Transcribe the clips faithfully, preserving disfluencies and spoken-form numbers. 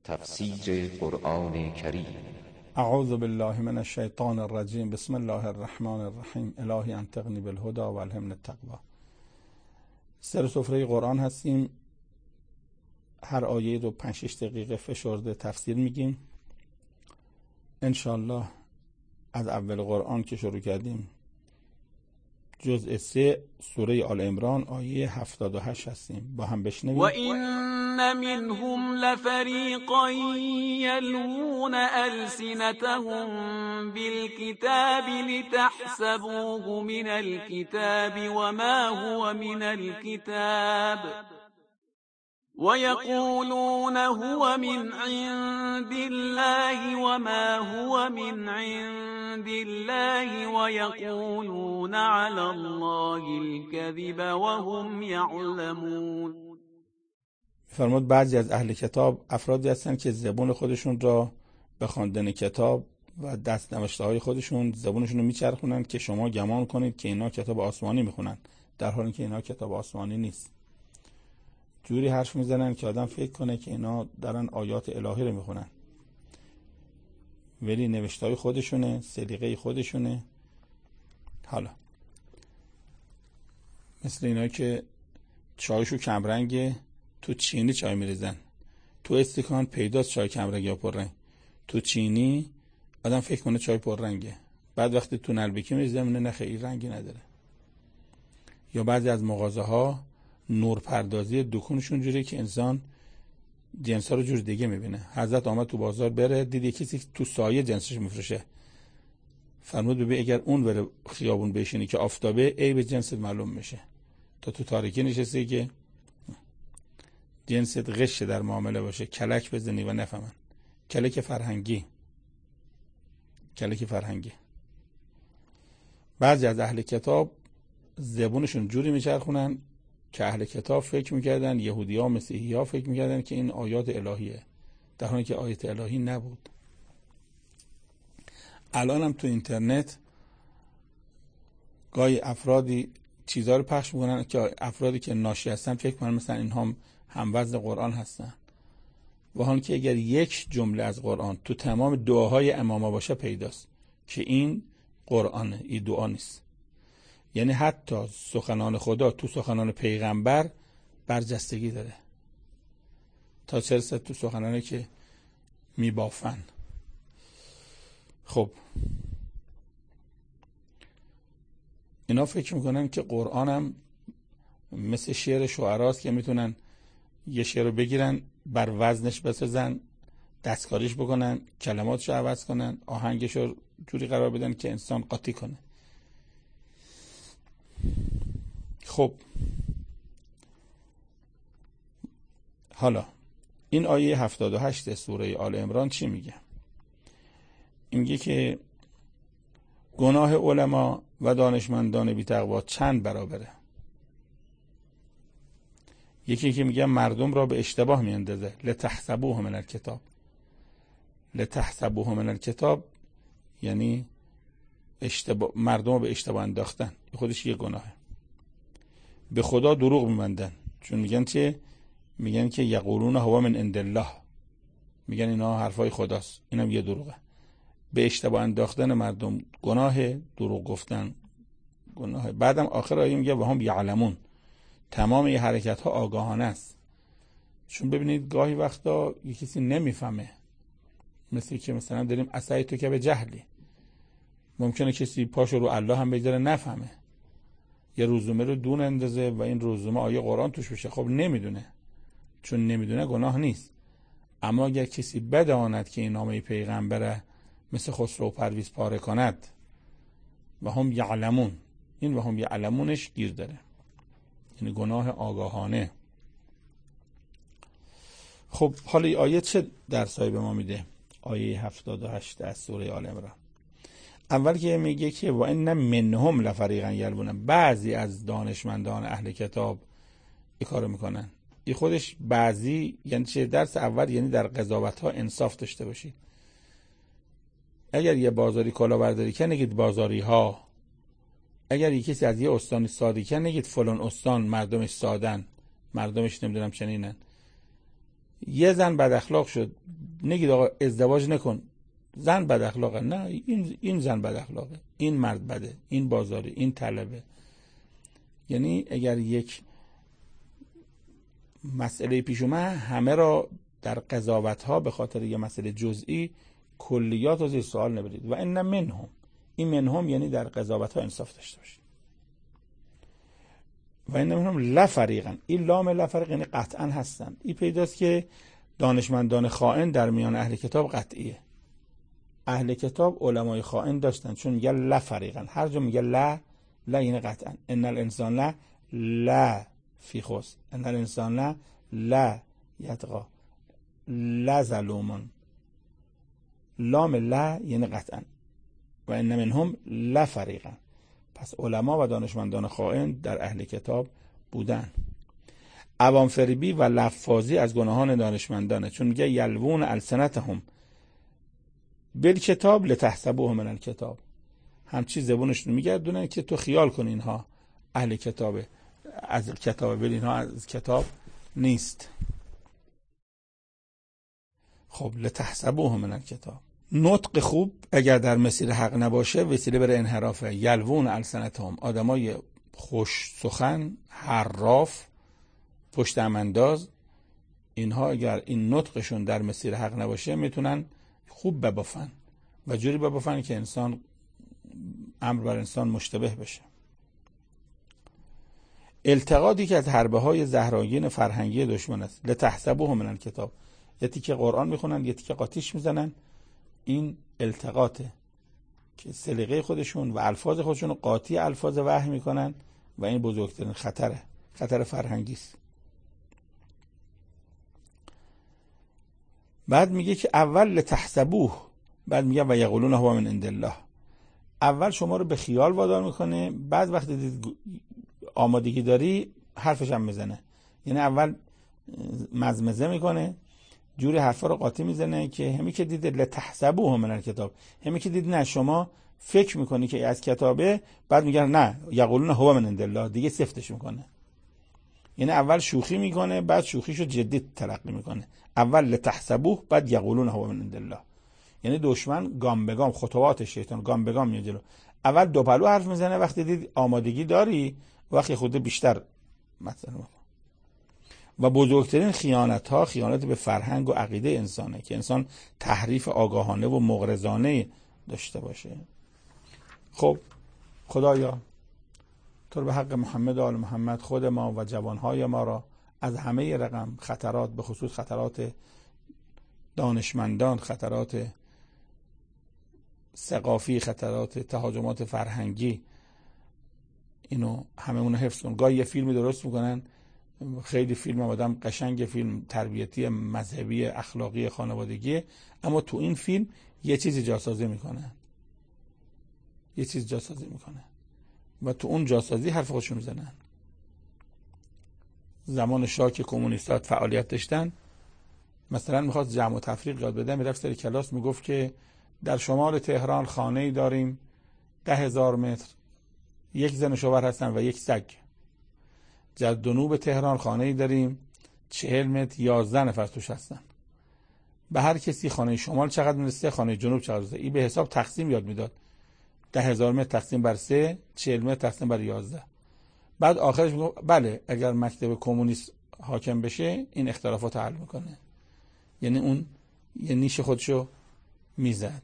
تفسیر قرآن کریم. اعوذ بالله من الشیطان الرجیم. بسم الله الرحمن الرحیم. الهی انطقنی بالهدی و الهمنی التقوی. سر سفره قرآن هستیم. هر آیه رو پنج شش دقیقه فشرده تفسیر میگیم. انشالله از اول قرآن که شروع کردیم جزء سه سوره آل عمران آیه هفتاد و هشت هستیم. با هم بشنویم. و این منهم لفریقا یلوون السنتهم بالکتاب لتحسبوه من الكتاب وما هو من الكتاب ويقولون هو من عند الله وما هو من عند الله ويقولون على الله الكذب وهم يعلمون. فرمود بعضی از اهل کتاب افرادی هستن که زبون خودشون را به خواندن کتاب و دست نوشته های خودشون زبونشون رو میچرخونن که شما گمان کنید که اینا کتاب آسمانی میخونن، در حالی که اینا کتاب آسمانی نیست. جوری حرف میزنن که آدم فکر کنه که اینا دارن آیات الهی رو میخونن، ولی نوشته های خودشونه، سلیقه خودشونه. حالا مثل اینا که چایشو کمرنگه، تو چینی چای میریزن، تو استکان پیداست چای کمرنگ یا پررنگ، تو چینی آدم فکر کنه چای پررنگه، بعد وقتی تو نلبکی میریزن میونه نه خیلی رنگی نداره. یا بعضی از مغازه ها نور پردازی دکونشون جوری که انسان جنسا رو جور دیگه میبینه. حضرت آمد تو بازار بره، دید کسی تو سایه جنسش میفروشه، فرمود ببین اگر اون بره خیابون بشینی که آفتابه عیب جنست معلوم میشه، تا تو تاریکی نشستی که جنست غش در معامله باشه، کلک بزنی و نفهمن. کلک فرهنگی کلک فرهنگی بعضی از اهل کتاب زبونشون جوری میچرخونن که اهل کتاب فکر میکردن، یهودی ها مسیحی ها فکر میکردن که این آیات الهیه، در حالی که آیات الهی نبود. الان هم تو اینترنت گاهی افرادی چیزها رو پخش میکنن که افرادی که ناشی هستن فکر کنن مثلا این هم هم وزن قرآن هستن، و حالا که اگر یک جمله از قرآن تو تمام دعاهای اماما باشه پیداست که این قرآنه، این دعا نیست. یعنی حتی سخنان خدا تو سخنان پیغمبر برجستگی داره، تا چه رسد تو سخنانی که میبافن. خب اینا فکر میکنن که قرآن هم مثل شعر شعراست که میتونن یه شعر رو بگیرن بر وزنش بسازن، دستکاریش بکنن، کلماتش رو عوض کنن، آهنگش رو جوری قرار بدن که انسان قاطی کنه. خب حالا این آیه هفتاد و هشت سوره آل عمران چی میگه؟ میگه که گناه علما و دانشمندان بی تقوا چند برابره. یکی که میگه مردم را به اشتباه میاندازه، لتحسبوه من الکتاب. لتحسبوه من الکتاب یعنی اشتباه، مردم رو به اشتباه انداختن، خودش یه گناهه. به خدا دروغ میبندن، چون میگن چه؟ میگن که یقولون هو من عند الله، میگن اینا حرفای خداست، اینم یه دروغه. به اشتباه انداختن مردم گناه، دروغ گفتن گناه. بعدم آخر آیه میگه و هم یعلمون، تمام این حرکت ها آگاهانه است. چون ببینید گاهی وقتا یه کسی نمیفهمه، مثل که مثلا داریم عصای تو که به جهلی، ممکنه کسی پاشو رو الله هم بذاره نفهمه، یه رزومه رو دون اندازه و این رزومه آیه قرآن توش بشه. خب نمیدونه، چون نمیدونه گناه نیست. اما اگر کسی بداند که این نامه پیغمبره مثل خسرو پرویز پاره کند، و هم یعلمون، این و هم یعلمونش گیر داره، یعنی گناه آگاهانه. خب حالا این آیه چه درسایی به ما میده؟ آیه هفتاد و هشت از سوره آل عمران. اول که میگه که و ان منهم لفریقا یلوون، بعضی از دانشمندان اهل کتاب این کارو میکنن. این خودش بعضی یعنی چه؟ درس اول یعنی در قضاوت ها انصاف داشته باشید. اگر یه بازاری کلاهبرداری کنه نگید بازاری ها، اگر یه کسی از یه استانی سادی کنه نگید فلان استان مردمش سادن، مردمش نمیدونم چنینن. یه زن بد اخلاق شد نگید آقا ازدواج نکن، زن بد اخلاقه. نه، این این زن بد اخلاقه، این مرد بده، این بازاری، این طلبه. یعنی اگر یک مسئله پیش اومد، همه را در قضاوت ها به خاطر یه مسئله جزئی کلیات رو زیر سوال نبرید. و ان منهم، این منهم یعنی در قضاوت ها انصاف داشته باشید. و این منهم لفریقا، این لام لفریق یعنی قطعا هستند. این پیداست که دانشمندان خائن در میان اهل کتاب قطعیه. اهل کتاب علمای خائن داشتن، چون میگه لفریقا، هر جا میگه لا، لا یعنی قطعا. ان الانسان لا لا فی خسر، ان الانسان لا لا یطغی لا ظلومون. لام لا یعنی قطعا. و ان منهم لفریقا، پس علما و دانشمندان خائن در اهل کتاب بودن. عوام فریبی و لفاظی از گناهان دانشمندانه، چون میگه یلوون السنتهم بالکتاب لتحسبوه من الکتاب، همچی زبونشون میگردونن که تو خیال کن اینها اهل کتابه، از کتابه، ولی اینها از کتاب نیست. خب لتحسبوه من الکتاب. نطق خوب اگر در مسیر حق نباشه وسیله بر انحرافه. یلوون السنتهم، آدمای خوش سخن، حراف، پشت امانداز، اینها اگر این نطقشون در مسیر حق نباشه میتونن خوب ببافن و جوری ببافن که انسان امر بر انسان مشتبه بشه. التقاطی که از حربه های زهراگین فرهنگی دشمن است. لتحسبوه من الکتاب، یه تیکه قرآن میخونن، یه تیکه قاطیش میزنن. این التقاطه که سلیقه خودشون و الفاظ خودشون رو قاطی الفاظ وحی میکنن و این بزرگترین خطره، خطر فرهنگی است. بعد میگه که اول لتحسبوه، بعد میگه و یقولون هو من عند الله. اول شما رو به خیال وادار میکنه، بعد وقتی دید آمادگی داری حرفش هم میزنه. یعنی اول مزمزه میکنه، جوری حرفا رو قاطی میزنه که همی که دید لتحسبوه من الکتاب، همی که دید نه شما فکر میکنی که از کتابه، بعد میگه نه یقولون هو من عند الله، دیگه سفتش میکنه. یعنی اول شوخی میکنه، بعد شوخیشو جدی تلقی میکنه. اول لتحسبوه، بعد یقولون هو من عند الله. یعنی دشمن گام به گام، خطوات شیطان گام به گام میاد جلو. اول دو پلو حرف میزنه، وقتی دید آمادگی داری وقتی خود بیشتر مثلا. و بزرگترین خیانت ها خیانت به فرهنگ و عقیده انسانه که انسان تحریف آگاهانه و مغرضانه داشته باشه. خب خدایا تو به حق محمد و آل محمد خود ما و جوانهای ما را از همه رقم خطرات، به خصوص خطرات دانشمندان، خطرات ثقافی، خطرات تهاجمات فرهنگی، اینو همه اونو حفظ کن. گاهی یه فیلمی درست میکنن، خیلی فیلم آدم قشنگ، فیلم تربیتی، مذهبی، اخلاقی، خانوادگی، اما تو این فیلم یه چیزی جاسازی میکنن، یه چیز جاسازی میکنن و تو اون جاسازی حرف خودشون میزنن. زمان شاه که کمونیستات فعالیت داشتن، مثلا میخواست جمع و تفریق یاد بده، میرفت سر کلاس میگفت که در شمال تهران خانه‌ای داریم ده هزار متر، یک زن و شوهر هستن و یک سگ. در جنوب تهران خانه‌ای داریم چهل متر، یازده نفر توش هستن. به هر کسی خانه شمال چقدر میرسه، خانه جنوب چقدر میرسه. این به حساب تقسیم یاد میداد. ده هزار متر تقسیم بر سه، چهل متر تقسیم بر یازده. بعد آخرش میگه بله اگر مکتب کمونیست حاکم بشه این اختلافات حل میکنه. یعنی اون یه نیش خودشو میزد.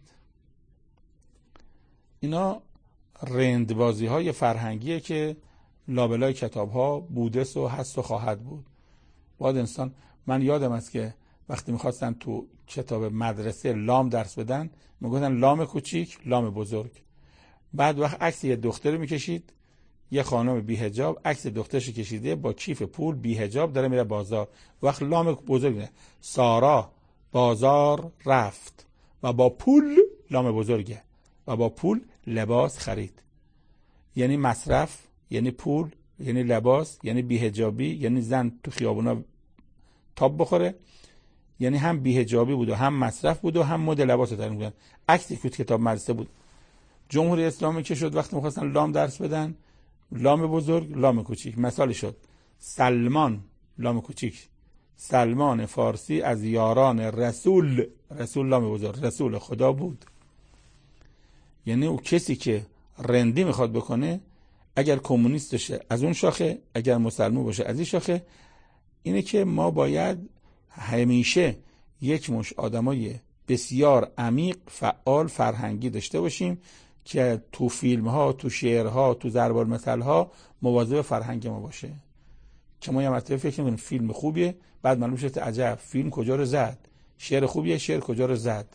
اینا رندبازی های فرهنگیه که لابلای کتاب ها بودست و هست و خواهد بود. باید انسان، من یادم است که وقتی میخواستن تو کتاب مدرسه لام درس بدن میگفتن لام کوچیک، لام بزرگ. بعد وقت عکس یه دختر میکشید، یه خانم بی حجاب عکس دخترش کشیده با کیف پول بی حجاب داره میره بازار. وقت لام بزرگ نه، سارا بازار رفت و با پول، لام بزرگه، و با پول لباس خرید. یعنی مصرف، یعنی پول، یعنی لباس، یعنی بی‌حجابی، یعنی زن تو خیابونا تاب بخوره. یعنی هم بی‌حجابی بود و هم مصرف بود و هم مد لباس رو دارن. عکسی که کتاب مدرسه بود. جمهوری اسلامی که شد وقتی می‌خواستن لام درس بدن، لام بزرگ، لام کوچیک. مثال شد سلمان لام کوچیک، سلمان فارسی از یاران رسول، رسول الله بزرگ، رسول خدا بود. یعنی او کسی که رندی میخواد بکنه، اگر کمونیست باشه از اون شاخه، اگر مسلمان باشه از این شاخه. اینه که ما باید همیشه یک مش آدمای بسیار عمیق، فعال، فرهنگی داشته باشیم که تو فیلم ها، تو شعرها، تو ضرب المثل ها مواظب فرهنگ ما باشه. که ما یه مرتبه فکر می‌کنیم فیلم خوبیه، بعد معلوم شد عجب فیلم کجا رو زد، شعر خوبیه شعر کجا رو زد.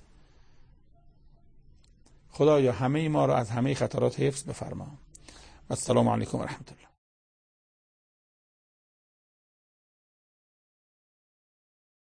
خدایا همه ما رو از همه خطرات حفظ بفرما. السلام علیکم و رحمت الله.